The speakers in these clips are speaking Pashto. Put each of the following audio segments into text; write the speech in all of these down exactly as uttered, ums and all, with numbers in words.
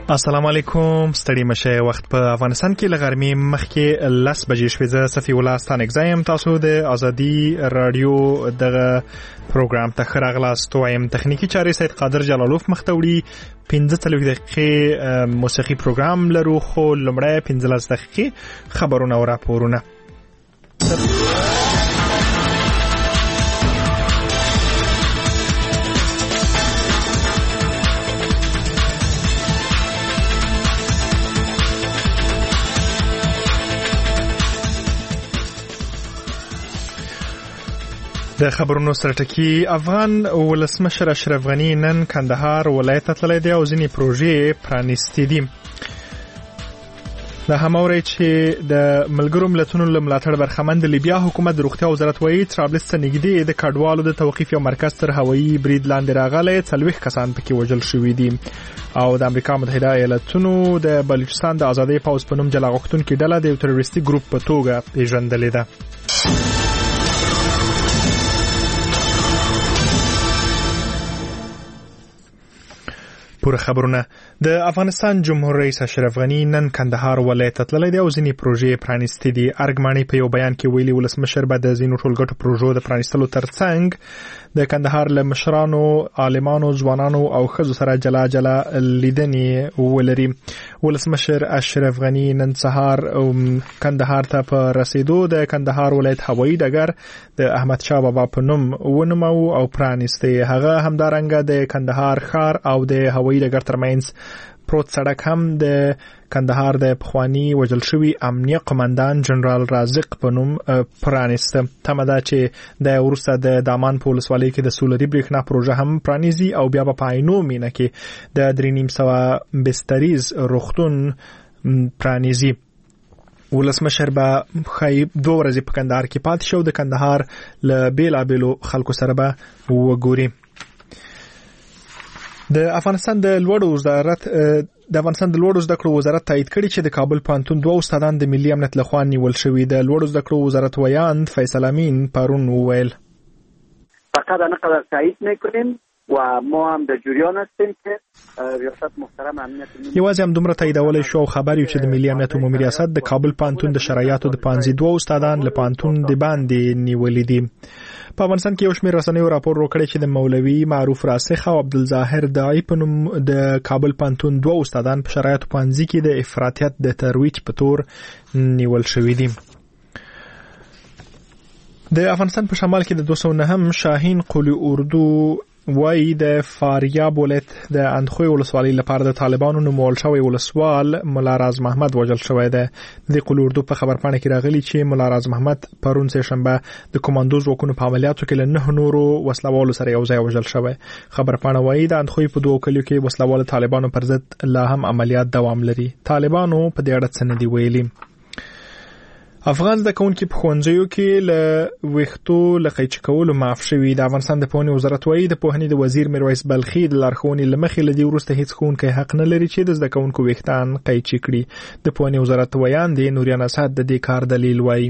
السلام علیکم. ستړي مشه. وخت په افغانستان کې لغرمې مخکې لس بجې شوې. زه صفي الله ستانګزایم. تاسو د ازادي رادیو دغه پروګرام ته ښه راغلاست. وایم تخنیکی چارې سید قادر جلالوف مختوړي. پنځه څلوېښت دقیقې موسیقي پروګرام لرو، خو لومړی پنځلس دقیقې خبرونه او راپورونه. د خبرونو سرټکی. افغان ولسمشر اشرف غنی نن کندهار ولایت ته تللی دی او ځینې پروژې پرانیستې دي. د هماوري چې د ملګرو ملتونو له ملاتړ برخمن د لیبیا حکومت د روغتیا وزارت وایي طرابلس ته نږدې د کډوالو د توقیف یو مرکز تر هوایي برید لاندې راغلی. څلوېښت کسان پکې وژل شوي دي. او د امریکا متحده ایالاتونو د بلوچستان د آزادۍ پوځ په نوم جلا غوښتونکي ډله د یو تروریستي ګروپ په توګه پیژندلې ده. پوره خبرونه. د افغانستان جمهور رئیس اشرف غنی نن کندهار ولایت ته تللی دی او ځینې پروژې پرانیستې دي. ارګماني په یو بیان کې ویلي ولسمشر به د ځینو ټولګټو پروژو د پرانیستلو ترڅنګ د کندهار له مشرانو، عالمانو، ځوانانو او ښځو سره جلا جلا لیدنې ولري. ولسمشر اشرف غنی نن سهار کندهار ته په رسیدو د کندهار ولایت هوایي ډګر د احمد شاه بابا په نوم ونومو او پرانیسته. هغه همدارنګه د کندهار ښار او د هوایي ډګر ترمنځ پروت سړک هم د کندهار د پخوانی وژل شوی امنیه قومندان جنرال رازق په نوم پرانیسته. تمه ده چې د وروسته د دامان په ولسوالۍ کې د سولري بریښنا پروژه هم پرانیزي او بیا په پاینو مینه کې د درې نیم سوه بستریز روغتون پرانیزي. ولسمشر به خای دوه ورځې په کندهار کې پاتې شو. د کندهار له بیلابیلو خلکو سره به وګوري. د افغانستان د لوړو وزارت د افغانستان د لوړو زده کړو وزارت تایید کړي چې د کابل پوهنتون دوه استادان د ملي امنیت لخوا نیول شوي. د لوړو زده کړو وزارت ویاند فیصل امین پرون وویل فقط نقدر تایید میکنیم و ما هم در جریان هستیم که ریاست محترم امنیت ملی یوازې هم دومره تاییدولای شو. خبر یو چې د ملي امنیت عمومي ریاست د کابل پوهنتون د شرایطو د پانزي دوه استادان له پوهنتون د باندې نیولې دي. په افغانستان کې یو شمېر رسنیو راپور وکړی چې د مولوي معروف راسخ او عبدالظاهر دای په نوم د کابل پوهنتون دوه استادان په شرایطو پوهنځي کې د افراطیت د ترویج په تور نیول شوي دي. د افغانستان په شمال کې د دوه سوه نهم شاهین قلی اردو وای د فاریاب ولایت د اندخوی ولسوالۍ لپاره د طالبانو نومول شوی ولسوال مولا راز محمد وژل شوی دی. د قلی اردو په خبرپاڼه کې راغلی چې مولا راز محمد پرون سه شنبه د کمانډو ځواکونو په عملیاتو کې له نه نورو وسلوالو سره یو ځای وژل شوی. خبرپاڼه وایي د اندخوی په دوه کلیو کې وسلوال طالبانو پر ضد لا هم عملیات دوام لري. طالبانو په دې اړه څه نه دی ویلي. افغان زده کوونکي په ښوونځیو کې له ویښتو له قیچي کولو معاف شوي. د افغانستان د پوهنې وزارت وایي د پوهنې د وزیر میرویس بلخي د لارښوونې له مخې له دې وروسته هیڅ ښوونکی حق نه لري چې د زده کوونکو ویښتان قیچي کړي. د پوهنې وزارت ویاند نوریان اسد د دې کار دلیل وایي.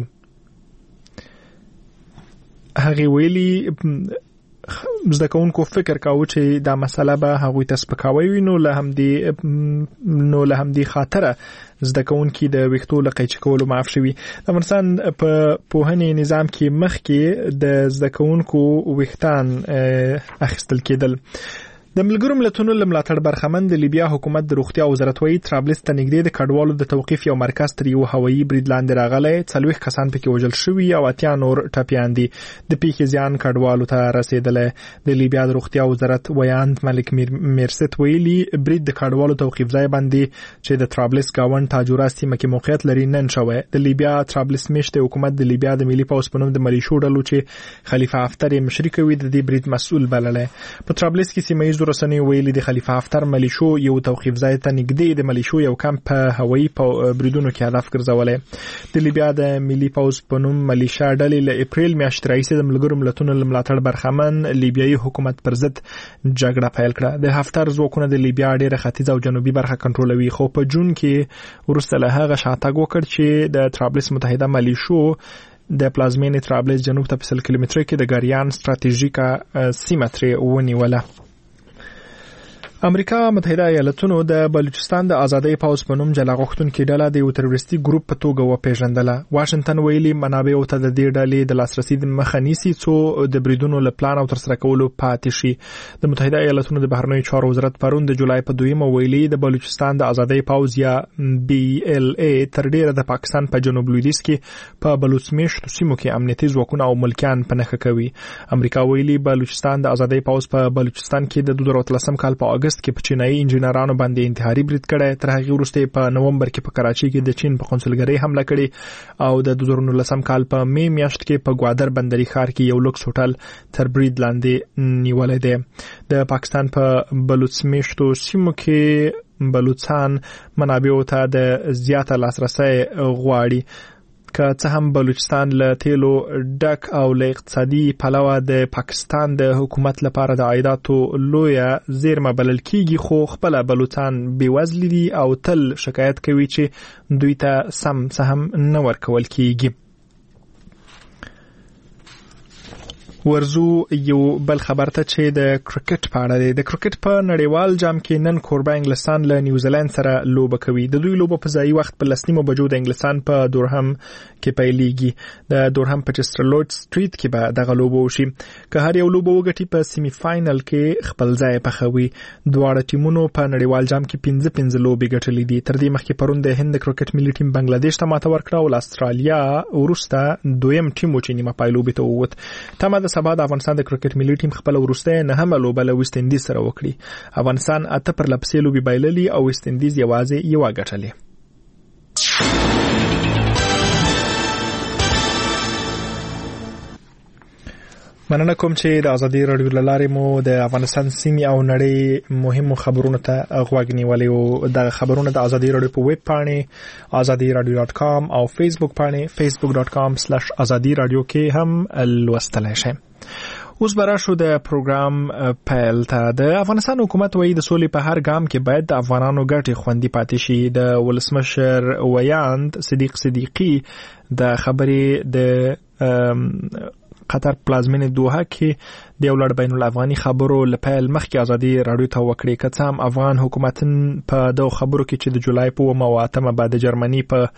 هغه ویلي زده کوونکو فکر کاوه چې دا مسله به هغوی ته سپکاوی وي، نو له همدې نو له همدې خاطره زده کوونکي د ویښتو له قیچي کولو معاف شوي. د افغانستان په پوهنې نظام کې مخکې د زده کوونکو ویښتان اخیستل کېدل. د ملګرو ملتونو له ملاتړ برخمن د لیبیا حکومت د روغتیا وزارت وایي طرابلس ته نږدې د کډوالو د توقیف یو مرکز تر یو هوایي برید لاندې راغلی. څلوېښت کسان پکې وژل شوي او اتیا نور ټپیان دي. د پیښې زیان کډوالو ته رسېدلی. د لیبیا د روغتیا وزارت ویاند ملک میرست ویلي برید د کډوالو توقیف ځای باندې چې د طرابلس گاونډ تاجورا سیمه کې موقعیت لري نن شوی. د لیبیا طرابلس میشته حکومت د لیبیا د ملي پوځ په نوم د ملیشو ډلو چې خلیفه حفتر یې مشري کوي د دې برید مسؤل بللی. په طرابلس کې سیمه ییزو رسنیو ویلي د خلیفه حفتر ملیشو یو توقیف ځای ته نږدې د ملیشو یو کمپ په هوایي بریدونو کې هدف ګرځولی. د لیبیا د ملي پوځ په نوم ملیشا ډلې له اپریل میاشتې راهیسې د ملګرو ملتونو له ملاتړ برخمن لیبیایي حکومت پر ضد جګړه پیل کړه. د حفتر ځواکونه د لیبیا ډېره ختیځه او جنوبي برخه کنټرولوي، خو په جون کې وروسته له هغه شاتګ وکړ چې د طرابلس متحده ملیشو د پلازمینې طرابلس جنوب ته په سل کیلومتره کې د ګاریان ستراتیژیکه سیمه ترې ونیوله. امریکا متحده ایالاتونو د بلوچستان د آزادۍ پاوز په نوم جلا غوښتونکو ډله د یو تروریستي ګروپ په توګه وپیژندله. واشنگټن ویلي منابع ته د دې ډلې د لاسرسي د مخه نیسي څو د بریدونو له پلان او ترسره کولو پاتې شي. د متحده ایالاتونو د بهرنیو چارو وزارت پرون د جولای په دویمه ویلي د بلوچستان د آزادۍ پاوز یا بي ال اي تر ډیره د پاکستان په جنوب لویدیځ کې په بلوچمیشت سیمو کې امنیتي ځواکونه او ملکیان په نښه کوي. امریکا ویلي بلوچستان د آزادۍ پاوز په بلوچستان کې د دوه زره اتلسم کال په اگست کې په چینایي انجنیرانو باندې انتحاري برید کړی. تر هغه وروسته په نومبر کې په کراچي کې د چین په قونسلګرۍ حمله کړې او د دوه زره نولسم کال په می میاشت کې په ګوادر بندري ښار کې یو لوکس هوټل تر برید لاندې نیولې ده. د پاکستان په بلوچمیشتو سیمو کې بلوچستان منابع ته د زیاته لاسرسي غواړي. که څه هم بلوچستان له تیلو ډک او له اقتصادي پلوه د پاکستان د حکومت لپاره د عایداتو لویه زیرمه بلل کیږي، خو خپل بلوچستان بیوزلي دي او تل شکایت کوي چې دوی ته سم څه هم نه ورکول کیږي. ورزو یو بل خبر ته چې د کرکټ په اړه دی. د کرکټ په نړیوال جام کې نن کوربه انګلستان له نیوزیلند سره لوبه کوي. د دوی لوبه په ځایي وخت په لسنیمو بجو د انګلستان په دورهم کې پیلېږي. د دورهم په چسترلوټ سټریټ کې به دغه لوبه وشي. که هر یو لوبه وګټي په سیمی فاینل کې خپل ځای پخوي. دواړه ټیمونو په نړیوال جام کې پنځه پنځه لوبې ګټلې دي. تر دې مخکې پرون د هند کرکټ ملي ټیم بنگلاديش ته ماته ورکړه او استرالیا وروسته دویم ټیم و چې نیمه پای لوبې ته ووت. تمه سبا د افغانستان د کرکټ ملي ټیم خپل ورسته نه هم لوبه له ویسټ اندیز سره وکړي. افغانستان اته پر لپسې لوبي بایللي او ویسټ اندیز یوازې یو غټلې. مننه کوم چې د ازادي رادیو لارې مو د افغانستان سیمې او نړۍ مهمو خبرونو ته غوږ نیولې او د خبرونو د ازادي رادیو په ویب پاڼې ازادي رادیو ډاټ کام او فیسبوک پاڼې فیسبوک ډاټ کام سلیش ازادي رادیو کې هم لوستلای شئ. اوس برا شو د پروګرام پیل ته. د افغانستان حکومت وایي د سولې په هر ګام کې باید د افغانانو ګټې خوندي پاتې شي. د ولسمشر ویاند صدیق صدیقی د خبرې د قطر پلازمینه دوحه کې د یو لړ بین الافغاني خبرو لپاره مخکې ازادي رادیو ته وکړي. که څه هم افغان حکومت په دغه خبرو کې چې د جولای په اوومه او اتمه بعد جرمني په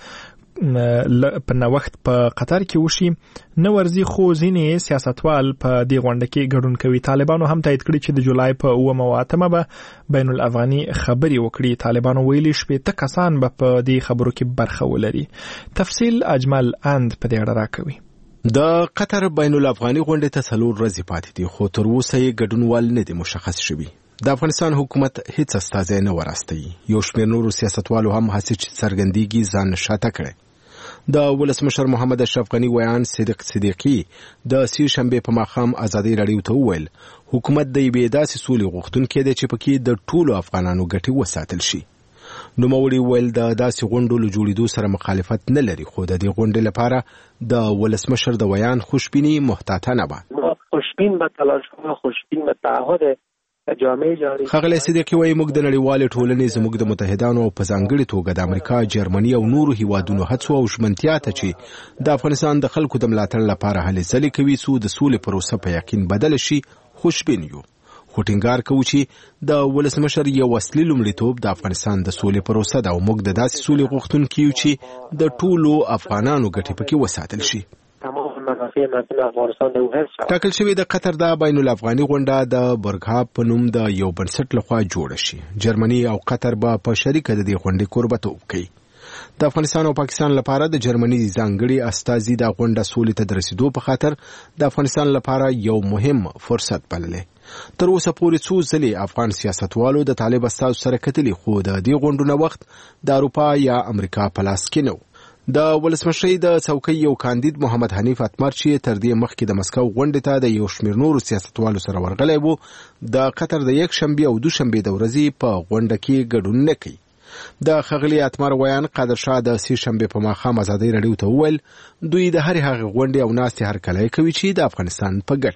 په نو وخت په قطر کې وشي نو ورزي خو ځینې سیاستوال په دې غونډه کې ګډون کوي. طالبانو هم تایید کړی چې د جولای په اوومه او اتمه به بین الافغاني خبري وکړي. طالبانو ویلي شپږ کسان به په دې خبرو کې برخه ولري. تفصیل اجمل اند په دې اړه راکوي. د قطر بین الافغاني غونډې ته څلور ورځې پاتې دي، خو تر اوسه یې ګډونوال نه دي مشخص شوي. د افغانستان حکومت هیڅ استازی نه وراستی. یو شمېر نورو سیاستوالو هم هڅې چې څرګندېږي ځان شاته کړي. د ولسمشر محمد اشرف غنی ویان صدیق صدیقی د سې شنبه په ماښام ازادي رادیو ته وویل حکومت د یوې داسې سولې غوښتونکی دی چې پکې د ټولو افغانانو ګټې وساتل شي. نوموړي ویل د داسې غونډو له جوړېدو سره مخالفت نه لري، خو د دې غونډې لپاره د ولسمشر د ویان خوشبیني محتاطانه وه. خوشبین به تلاش کنه، خوشبین به تعهد جامعه جاری. خغلی صدیقی وایي موږ د نړیوالې ټولنې زموږ د متحدانو او په ځانګړي توګه د امریکا، جرمني او نورو هیوادونو هڅو او ژمنتیا ته چې د افغانستان د خلکو د ملاتړ لپاره هلې ځلې کوي څو د سولې پروسه په یقین بدله شي خوشبین یو. خو ټینګار کوي چې د ولسمشر یو اصلي لومړیتوب د افغانستان د سولې پروسه ده او موږ د داسې سولې غوښتونکي یو چې د ټولو افغانانو ګټې پکې وساتل شي. ټاکل شوی د قطر د بین الافغاني غونډه د برګهاب په نوم د یو بنسټ لخوا جوړه شي. جرمني او قطر به په شریکه د دې غونډې کوربتوب کوي. د افغانستان او پاکستان لپاره د جرمني ځانګړي استازي د غونډه سولې ته د رسیدو په خاطر د افغانستان لپاره یو مهم فرصت بللی. تر اوسه پورې څو ځلې افغان سیاستوالو د طالب استازو سره کتلي، خو د دې غونډو نه وخت د اروپا یا امریکا په لاس کې نه و. د ولسمشرۍ د څوکۍ یو کاندید محمد حنیف اتمر چې تر دې مخکې د مسکو غونډې ته د یو شمېر نورو سیاستوالو سره ورغلی و، د قطر د یک شنبې او دوشنبې د ورځې په غونډه کې ګډون نه کوي. د ښاغلي اتمر ویان قادر شاه د سې شنبې په ماښام ازادي رادیو ته وویل دوی د هرې هغې غونډې او ناستې هرکلی کوي چې د افغانستان په ګټه وي.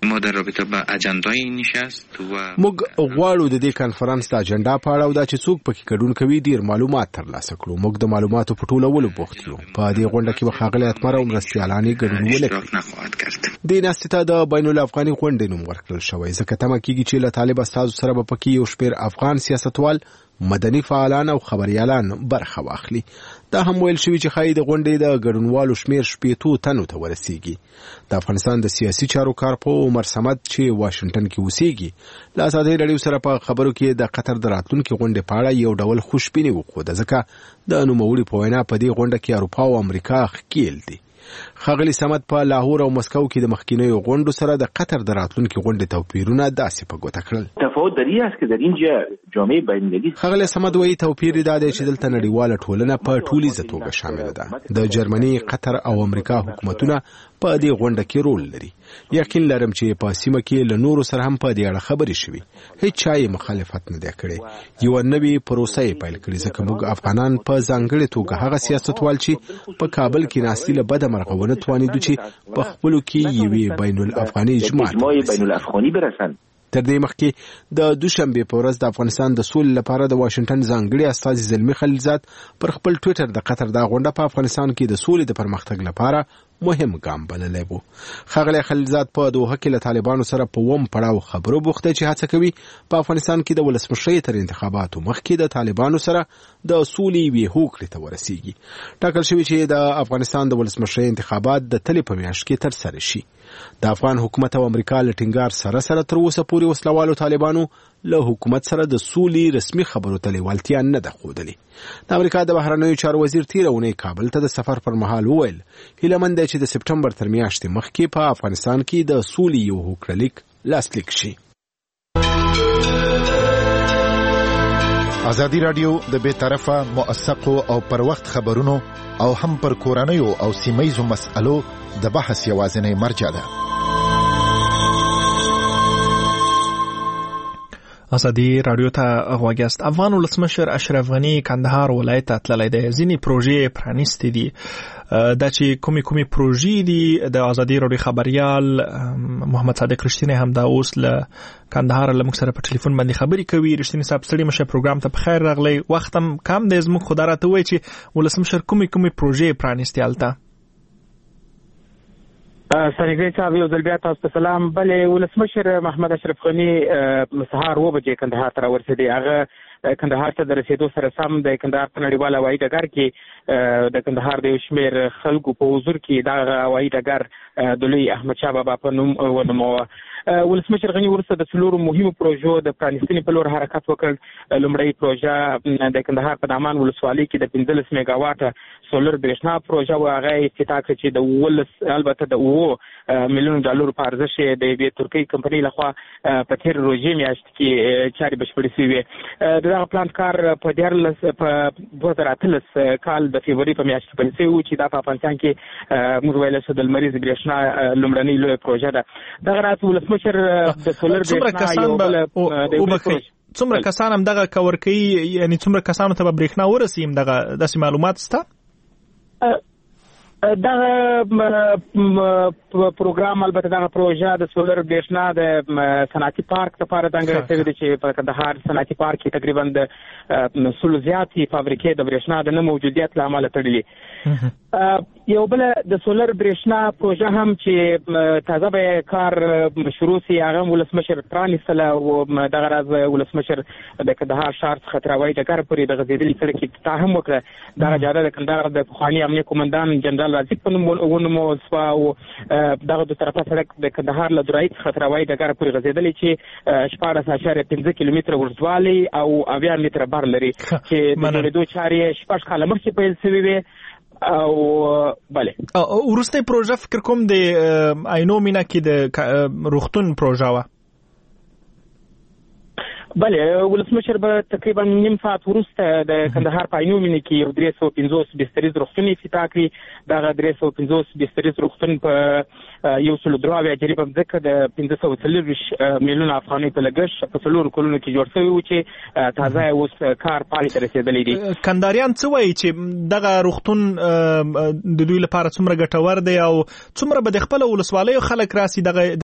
ما در رابطه با اجندای این نشست و موږ غواړو د دې کانفرنس د اجنډا په اړه او دا چې څوک پکې ګډون کوي ډیر معلومات ترلاسه کړو. موږ د معلوماتو په ټولولو بوخت یو. په دې غونډه کې به ښاغلی اتمر او مرستیالان ګډون ولري. دې ناستې ته د بین الافغاني غونډې نوم ورکړل شوی ځکه تمه کېږي چې له طالب استازو سره به پکې یو شمېر افغان سیاستوال، مدني فعالان او خبريالان برخه واخلي. دا هم ویل شوی چې ښایي د غونډې د ګډونوالو شمېر شپېتو تنو ته ورسیږي. د افغانستان د سیاسي چارو کارپو عمر صمد چې واشنگټن کې اوسېږي له ازادۍ راډیو سره په خبرو کې د قطر د راتلونکي غونډې په اړه یو ډول خوشبیني وښوده ځکه د نوموړي په وینا په دې غونډه کې اروپا او امریکا ښکیل دي. ښاغلي صمد په لاهور او مسکو کې د مخکینیو غونډو سره د قطر د راتلونکي غونډې توپیرونه داسې په ګوته کړل. تفاوت در این است که در اینجا جامعه بین‌المللی ښاغلي صمد وایي توپیر دا دی چې دلته نړیواله ټولنه په ټولیزه توګه شامله ده. د جرمني، قطر او امریکا حکومتونه په دې غونډه کې رول لري. یقین لرم چې په سیمه کې له نورو سره هم په دې اړه خبرې شوي. هیڅ چا یې مخالفت نه دی کړی. یوه نوې پروسه یې پیل کړې ځکه موږ افغانان په ځانګړې توګه هغه سیاستوال چې په کابل کې ناستي له بده مرغه ونه توانېدو چې په خپلو کې یوې بین الافغاني اجماع برسن. تر دې مخکې د دوشنبه په ورځ د افغانستان د سولې لپاره د واشنگټن ځانګړي استازي زلمي خلیلزاد پر خپل ټویټر د قطر د غونډه په افغانستان کې د سولې د پرمختګ لپاره مهم ګام بللی و. ښاغلی خلیلزاد په دوحه کې له طالبانو سره په اووم پړاو خبرو بوخت دی چې هڅه کوي په افغانستان کې د ولسمشرۍ تر انتخاباتو مخکې د طالبانو سره د سولې یوې هوکړې ته ورسیږي. ټاکل شوي چې د افغانستان د ولسمشرۍ انتخابات د تلې په میاشت کې ترسره شي. د افغان حکومت او امریکا له ټینګار سره سره تر اوسه پورې وسلوالو طالبانو له حکومت سره د سولې رسمي خبرو ته لیوالتیا نه ده ښودلې. د امریکا د بهرنیو چارو وزیر تېره اونۍ کابل ته د سفر پر مهال وویل هیله مند دی چې د سپټمبر تر میاشتې مخکې په افغانستان کې د سولې یو هوکړلیک لاسلیک شي. ازادي راډیو د بې طرفه، موثقو او پر وخت خبرونو او هم پر کورنیو او سیمهیزو مسألو د بحث یوازینۍ مرجع ده. ازادي راډیو ته غوږ یاست. افغان ولسمشر اشرف غنی کندهار ولایت ته تللی دی. ځینې پروژې پرانیستې دي. دا چې کومې کومې پروژې دي د ازادي راډیو خبريال محمد صادق رښتینی هم دا اوس له کندهار له موږ سره په ټلیفون باندې خبرې کوي. رښتینی صاحب ستړي مشه پروګرام ته بخیر راغلی. وخت هم کم دی زموږ خو دا راته وایي چې ولسمشر کومې کومې پروژې پرانیستې هلته. سرګری صاحب یو ځل بیا تاسو ته سلام. بلې ولسمشر محمد اشرف غنی سهار اوه بجې کندهار ته راورسېدی. هغه کندهار ته د رسېدو سره سم د کندهار په نړیوال هوایي ډګر کې د کندهار د یو شمېر خلکو په حضور کې دغه هوایي ډګر د لوی احمدشاه بابا په نوم ونوموه. ولسمشر غنی وروسته د څلورو مهمو پروژو د پرانیستنې په لور حرکت وکړ. لومړی پروژه د کندهار په دامان ولسوالۍ کې د پنځلس میګا واټه سولر برېښنا پروژه و. هغه افتتاح کړه چې د اوولس البته د اوو میلیونو ډالرو په ارزښت د یوې ترکي کمپنۍ لخوا په تېر روژې میاشت کې چارې بشپړې شوې وې. د دغه پلانټ کار په دیارلس په دوه زره اتلس کال د فبروري په میاشت کې پیل شوی و چې دا په افغانستان کې موږ ویلی شو د لمریز برېښنا لومړنۍ لویه پروژه ده. دغه راز ولسمشر د سولر برېښنا یو بل څومره کسان هم دغه کور کوي، یعنی څومره کسانو ته به برېښنا ورسي دغه داسې معلومات شته؟ دغه پروګرام البته دغه پروژه د سولر برېښنا د صنعتي پارک لپاره ځانګړی شوی دی چې په کندهار صنعتي پارک کې تقریبا د سلو زیاتې فابریکې د برېښنا د نه موجودیت له امله تړلي. یو بل د سولر برېښنا پروژه هم چې تازه به کار شروع سي هغه ولسمشر پرانیستله او دغه راز ولسمشر د کندهار ښار څخه تر هوایي ډګر پورې د غځېدلي سړک افتتاح هم وکړه. دغه جاده د کندهار د پخواني امنیه قومندان جنرال راځي په نوم ونومول شوه او دغه دو طرفه سړک د کندهار له درایي څخه تر هوایي ډګر پورې غځېدلی چې شپاړس اعشاریه پنځه کیلومتره اوږدوالی او اویا متره بر لري چې د جوړېدو چارې شپږ کاله مخکې پیل شوې وې. او بله وروستی پروژه فکر کوم د عینو مینه کې د روغتون پروژه وه. بله ولسمشر به تقریبا نیم ساعت وروسته د کندهار په عینومینه کې یو درې سوه پنځوس بستریز روغتون افتتاح کړي. دغه درې سوه پنځوس بستریز روغتون په یو سلو درې اویا جریبه مځکه د پنځه سوه څلرویشت میلیونه افغانۍ په لګښت په څلورو کلونو کې جوړ شوی و چې تازه اوس کار پای ته رسېدلی دی. کندهاریان څه وایي چې دغه روغتون د دوی لپاره څومره ګټور دی او څومره به د خپلو ولسوالیو خلک راسي دغه